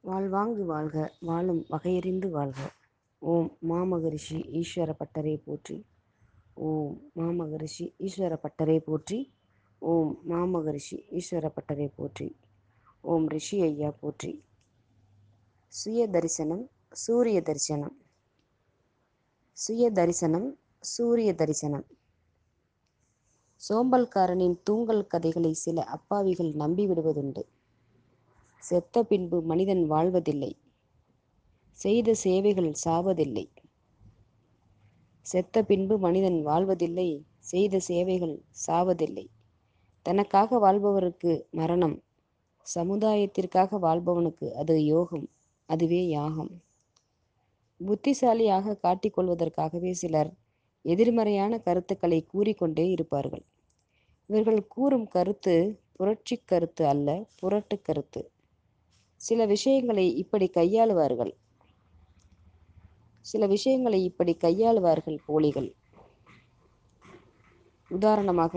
வாழ்வாங்கு வாழ்க வாழும் வகையறிந்து வாழ்க. ஓம் மாமகரிஷி ஈஸ்வர பட்டரே போற்றி. ஓம் மாமகரிஷி ஈஸ்வர பட்டரே போற்றி. ஓம் மாமகரிஷி ஈஸ்வர பட்டரே போற்றி. ஓம் ரிஷி ஐயா போற்றி. சுய தரிசனம் சூரிய தரிசனம். சுய தரிசனம் சூரிய தரிசனம். சோம்பல்காரனின் தூங்கல் கதைகளை சில அப்பாவிகள் நம்பிவிடுவதுண்டு. செத்த பின்பு மனிதன் வாழ்வதில்லை, செய்த சேவைகள் சாவதில்லை. செத்த பின்பு மனிதன் வாழ்வதில்லை, செய்த சேவைகள் சாவதில்லை. தனக்காக வாழ்பவருக்கு மரணம், சமுதாயத்திற்காக வாழ்பவனுக்கு அது யோகம், அதுவே யாகம். புத்திசாலியாக காட்டிக்கொள்வதற்காகவே சிலர் எதிர்மறையான கருத்துக்களை கூறிக்கொண்டே இருப்பார்கள். இவர்கள் கூறும் கருத்து புரட்சி கருத்து அல்ல, புரட்டு கருத்து. சில விஷயங்களை இப்படி கையாளுவார்கள் போலிகள். உதாரணமாக,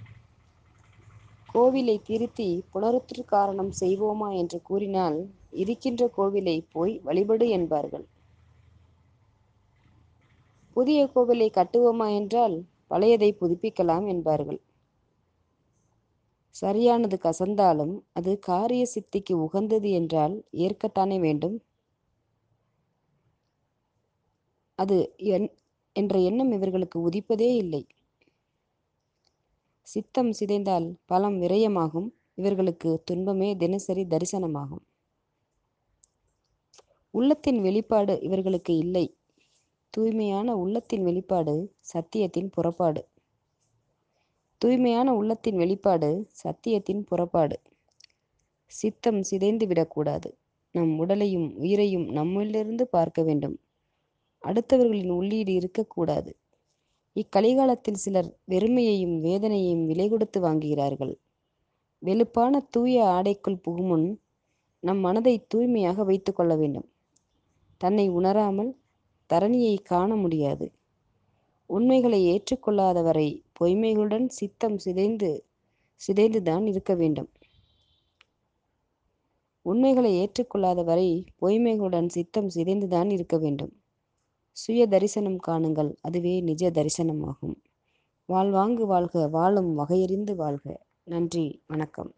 கோவிலை திருத்தி புனருத்திற்காரணம் செய்வோமா என்று கூறினால் இருக்கின்ற கோவிலை போய் வழிபடு என்பார்கள். புதிய கோவிலை கட்டுவோமா என்றால் பழையதை புதுப்பிக்கலாம் என்பார்கள். சரியானது கசந்தாலும் அது காரிய சித்திக்கு உகந்தது என்றால் ஏற்கத்தானே வேண்டும். அது என்ற எண்ணம் இவர்களுக்கு உதிப்பதே இல்லை. சித்தம் சிதைந்தால் பலம் விரயமாகும். இவர்களுக்கு துன்பமே தினசரி தரிசனமாகும். உள்ளத்தின் வெளிப்பாடு இவர்களுக்கு இல்லை. தூய்மையான உள்ளத்தின் வெளிப்பாடு சத்தியத்தின் புறப்பாடு. தூய்மையான உள்ளத்தின் வெளிப்பாடு சத்தியத்தின் புறப்பாடு. சித்தம் சிதைந்து விடக்கூடாது. நம் உடலையும் உயிரையும் நம்மிலிருந்து பார்க்க வேண்டும். அடுத்தவர்களின் உள்ளீடு இருக்கக்கூடாது. இக்கலிகாலத்தில் சிலர் வெறுமையையும் வேதனையையும் விலை கொடுத்து வாங்குகிறார்கள். வெளுப்பான தூய ஆடைக்குள் புகுமுன் நம் மனதை தூய்மையாக வைத்து கொள்ள வேண்டும். தன்னை உணராமல் தரணியை காண முடியாது. உண்மைகளை ஏற்றுக்கொள்ளாதவரை பொய்மைகளுடன் சித்தம் சிதைந்துதான் இருக்க வேண்டும். உண்மைகளை ஏற்றுக்கொள்ளாதவரை பொய்மைகளுடன் சித்தம் சிதைந்துதான் இருக்க வேண்டும். சுய தரிசனம் காணுங்கள், அதுவே நிஜ தரிசனமாகும். வாழ்வாங்கு வாழ்க வாழும் வகையறிந்து வாழ்க. நன்றி, வணக்கம்.